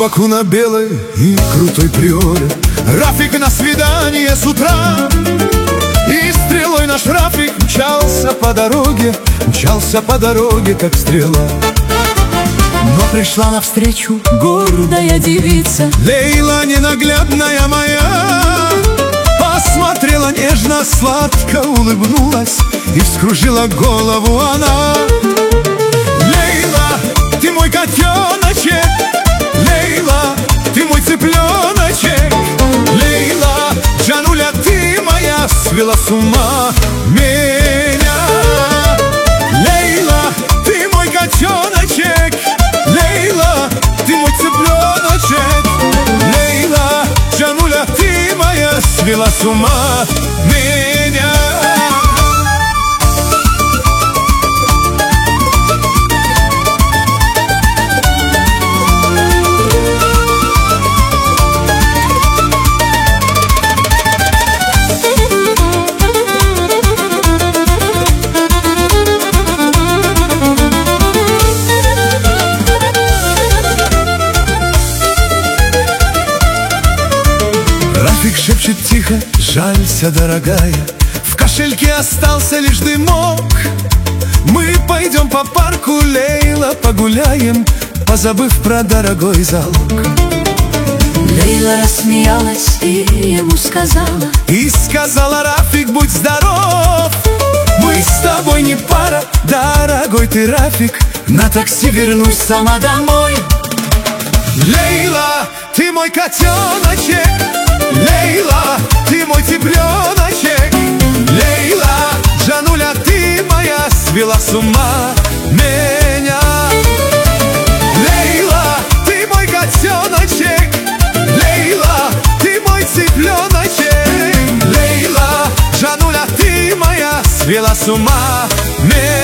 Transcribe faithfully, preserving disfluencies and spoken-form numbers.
Баку на белой и крутой приоре Рафик на свидание с утра. И стрелой наш Рафик мчался по дороге, мчался по дороге, как стрела. Но пришла навстречу гордая девица, Лейла, ненаглядная моя. Посмотрела нежно, сладко улыбнулась, и вскружила голову она. Лейла, ты мой котеночек, Лейла, ты мой цыпленочек, Лейла, Джануля, ты моя, свела с ума меня. Лейла, ты мой котеночек, Лейла, ты мой цыпленочек, Лейла, Джануля, ты моя, свела с ума меня. Рафик шепчет тихо: жалься, дорогая, в кошельке остался лишь дымок. Мы пойдем по парку, Лейла, погуляем, позабыв про дорогой залог. Лейла рассмеялась и ему сказала: И сказала: Рафик, будь здоров, мы с тобой не пара, дорогой ты, Рафик, на такси вернусь сама домой. Лейла, ты мой котеночек, Лейла, ты мой цыпленочек, Лейла, Джануля, ты моя, свела с ума меня. Лейла, ты мой котеночек, Лейла, ты мой цыпленочек, Лейла, Джануля, ты моя, свела с ума меня.